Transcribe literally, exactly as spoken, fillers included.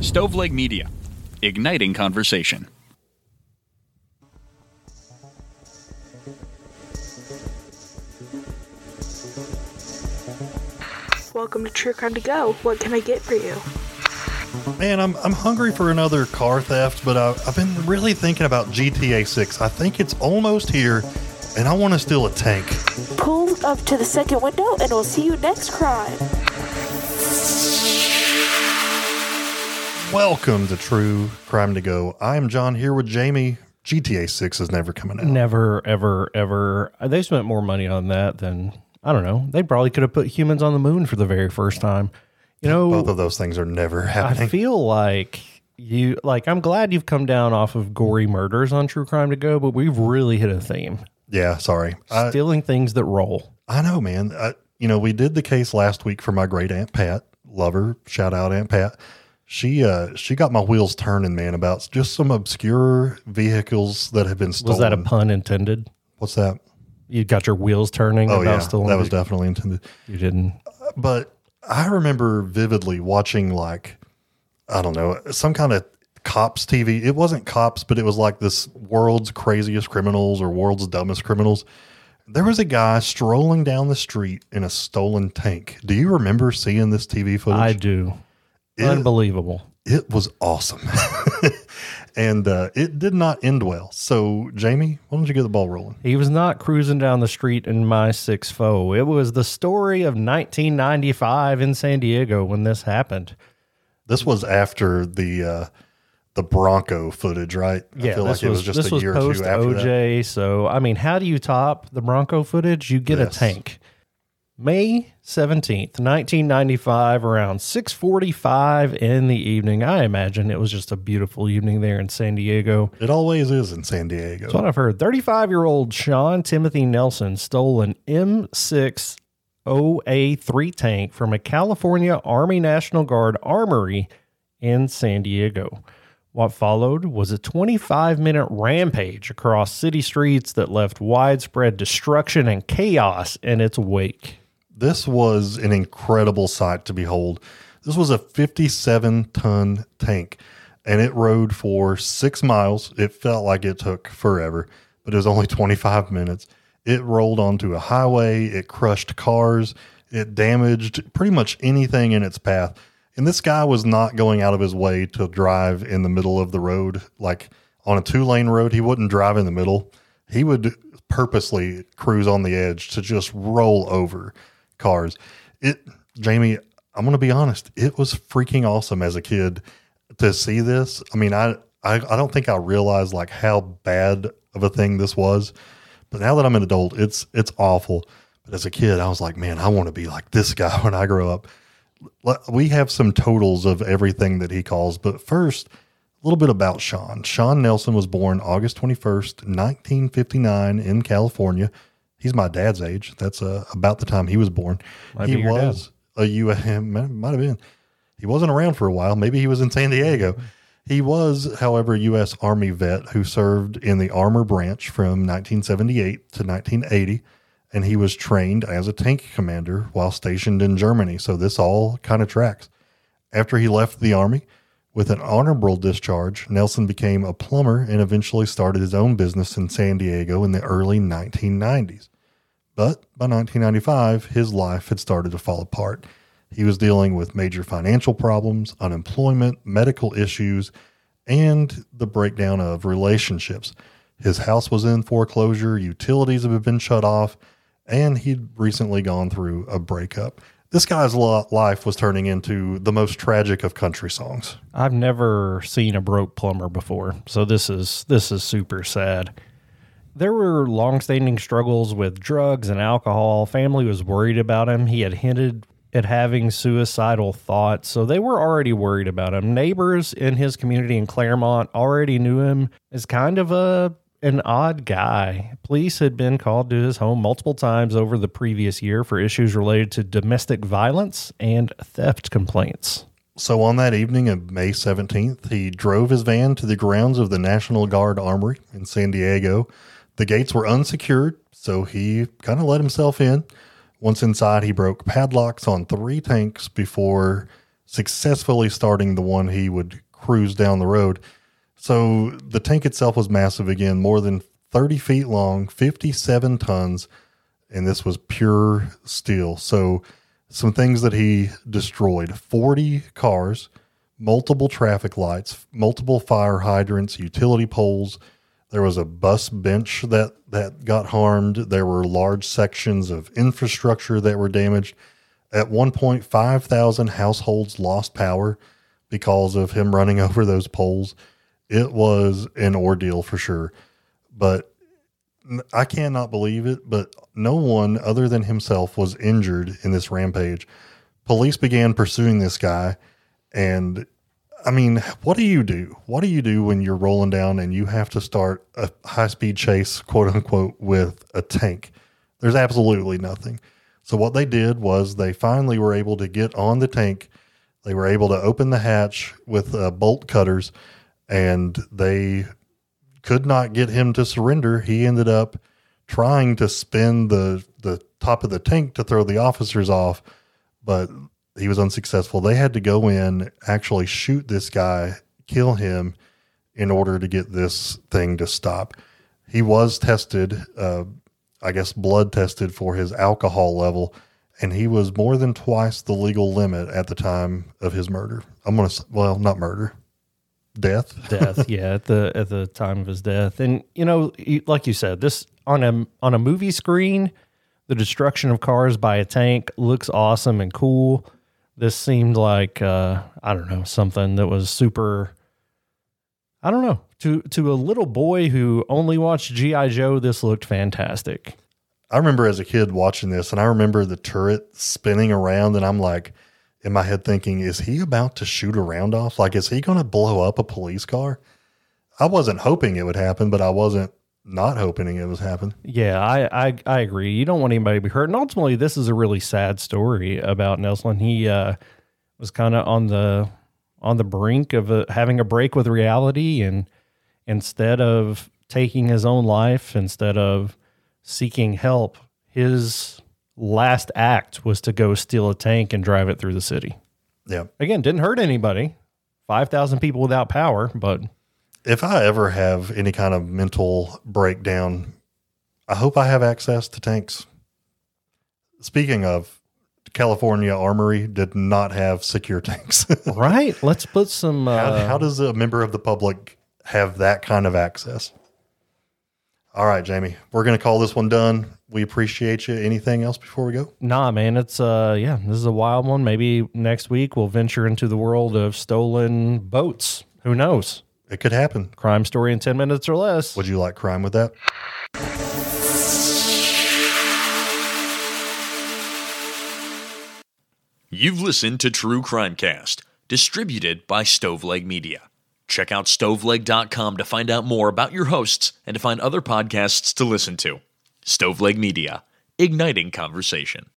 Stoveleg Media, igniting conversation. Welcome to True Crime to Go. What can I get for you? Man, I'm I'm hungry for another car theft, but I, I've been really thinking about G T A six. I think it's almost here, and I want to steal a tank. Pull up to the second window, and we'll see you next crime. Welcome to True Crime to Go. I am John here with Jamie. G T A six is never coming out. Never, ever, ever. They spent more money on that than, I don't know. They probably could have put humans on the moon for the very first time. You know, both of those things are never happening. I feel like you, like, I'm glad you've come down off of gory murders on True Crime to Go, but we've really hit a theme. Yeah, sorry. Stealing I, things that roll. I know, man. I, you know, we did the case last week for my great Aunt Pat. Love her. Shout out Aunt Pat. She uh she got my wheels turning, man, about just some obscure vehicles that have been stolen. Was that a pun intended? What's that? You got your wheels turning Oh, about yeah, stolen that was vehicles? definitely intended. You didn't. But I remember vividly watching, like, I don't know, some kind of cops T V. It wasn't cops, but it was like this world's craziest criminals or world's dumbest criminals. There was a guy strolling down the street in a stolen tank. Do you remember seeing this T V footage? I do. It, Unbelievable. It was awesome. And uh, it did not end well. So, Jamie, why don't you get the ball rolling? He was not cruising down the street in my six foe. It was the story of nineteen ninety-five in San Diego when this happened. This was after the uh, the Bronco footage, right? Yeah, I feel this like it was, was just this a was year or post two after O that. J. So, I mean, how do you top the Bronco footage? You get Yes. a tank. May seventeenth, nineteen ninety-five, around six forty-five in the evening. I imagine it was just a beautiful evening there in San Diego. It always is in San Diego. That's what I've heard. thirty-five-year-old Sean Timothy Nelson stole an M six O A three tank from a California Army National Guard armory in San Diego. What followed was a twenty-five minute rampage across city streets that left widespread destruction and chaos in its wake. This was an incredible sight to behold. This was a fifty-seven ton tank, and it rode for six miles. It felt like it took forever, but it was only twenty-five minutes. It rolled onto a highway. It crushed cars. It damaged pretty much anything in its path. And this guy was not going out of his way to drive in the middle of the road. Like on a two lane road, he wouldn't drive in the middle. He would purposely cruise on the edge to just roll over cars. It, Jamie, I'm going to be honest. It was freaking awesome as a kid to see this. I mean, I, I, I don't think I realized like how bad of a thing this was, but now that I'm an adult, it's, it's awful. But as a kid, I was like, man, I want to be like this guy when I grow up. We have some totals of everything that he calls, but first, a little bit about Sean. Sean Nelson was born August twenty-first, nineteen fifty-nine in California. He's my dad's age. That's uh, about the time he was born. Might he be your was dad. a U S, might have been. He wasn't around for a while. Maybe he was in San Diego. He was, however, a U S Army vet who served in the Armor Branch from nineteen seventy-eight to nineteen eighty. And he was trained as a tank commander while stationed in Germany. So this all kind of tracks. After he left the Army with an honorable discharge, Nelson became a plumber and eventually started his own business in San Diego in the early nineteen nineties. But by nineteen ninety-five, his life had started to fall apart. He was dealing with major financial problems, unemployment, medical issues, and the breakdown of relationships. His house was in foreclosure, utilities had been shut off, and he'd recently gone through a breakup. This guy's life was turning into the most tragic of country songs. I've never seen a broke plumber before, so this is this is super sad. There were longstanding struggles with drugs and alcohol. Family was worried about him. He had hinted at having suicidal thoughts, so they were already worried about him. Neighbors in his community in Claremont already knew him as kind of a an odd guy. Police had been called to his home multiple times over the previous year for issues related to domestic violence and theft complaints. So on that evening of May seventeenth, he drove his van to the grounds of the National Guard Armory in San Diego. The gates were unsecured, so he kind of let himself in. Once inside, he broke padlocks on three tanks before successfully starting the one he would cruise down the road. So the tank itself was massive again, more than thirty feet long, fifty-seven tons, and this was pure steel. So some things that he destroyed: forty cars, multiple traffic lights, multiple fire hydrants, utility poles. There was a bus bench that, that got harmed. There were large sections of infrastructure that were damaged. At one point, five thousand households lost power because of him running over those poles. It was an ordeal for sure. But I cannot believe it, but no one other than himself was injured in this rampage. Police began pursuing this guy, and I mean, what do you do? What do you do when you're rolling down and you have to start a high-speed chase, quote unquote, with a tank? There's absolutely nothing. So what they did was they finally were able to get on the tank. They were able to open the hatch with uh, bolt cutters, and they could not get him to surrender. He ended up trying to spin the, the top of the tank to throw the officers off, but he was unsuccessful. They had to go in, actually shoot this guy, kill him in order to get this thing to stop. He was tested, uh, I guess blood tested for his alcohol level, and he was more than twice the legal limit at the time of his murder. I'm going to, well, not murder, death. Death, yeah, at the at the time of his death. And, you know, like you said, this on a, on a movie screen, the destruction of cars by a tank looks awesome and cool. This seemed like, uh, I don't know, something that was super, I don't know, to, to a little boy who only watched G I. Joe, this looked fantastic. I remember as a kid watching this, and I remember the turret spinning around, and I'm like, in my head thinking, is he about to shoot a round off? Like, is he going to blow up a police car? I wasn't hoping it would happen, but I wasn't not hoping it was happen. Yeah, I, I I agree. You don't want anybody to be hurt. And ultimately, this is a really sad story about Nelson. He uh, was kind of on the on the brink of a, having a break with reality, and instead of taking his own life, instead of seeking help, his last act was to go steal a tank and drive it through the city. Yeah. Again, didn't hurt anybody. five thousand people without power, but if I ever have any kind of mental breakdown, I hope I have access to tanks. Speaking of, California Armory did not have secure tanks. Right. Let's put some... Uh, how, how does a member of the public have that kind of access? All right, Jamie, we're going to call this one done. We appreciate you. Anything else before we go? Nah, man, it's, uh, yeah, this is a wild one. Maybe next week we'll venture into the world of stolen boats. Who knows? It could happen. Crime story in ten minutes or less. Would you like crime with that? You've listened to True Crimecast, distributed by Stoveleg Media. Check out stoveleg dot com to find out more about your hosts and to find other podcasts to listen to. Stoveleg Media, igniting conversation.